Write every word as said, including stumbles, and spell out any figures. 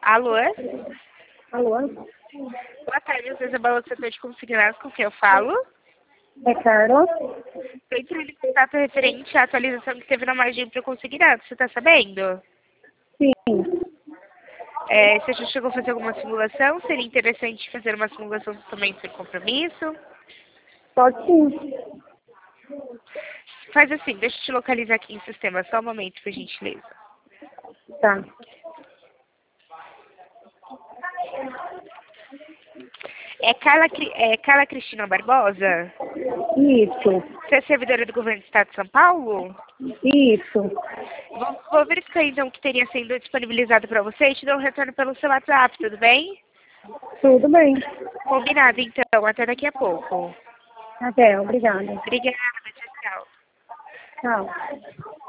Alô? Alô? Boa tarde, eu sou Isabela do setor de consignados, com quem eu falo. É Carla? Estou entrando em contato referente à atualização que teve na margem para o consignado, você está sabendo? Sim. É, você já chegou a fazer alguma simulação? Seria interessante fazer uma simulação também por compromisso? Pode sim. Faz assim, deixa eu te localizar aqui em sistema, só um momento, por gentileza. Tá. É Carla, Cri- é Carla Cristina Barbosa? Isso. Você é servidora do governo do estado de São Paulo? Isso. Vou, vou verificar então o que teria sido disponibilizado para você e te dou um retorno pelo seu WhatsApp, tudo bem? Tudo bem. Combinado então, até daqui a pouco. Até, obrigada. Obrigada, tchau, tchau. Tchau.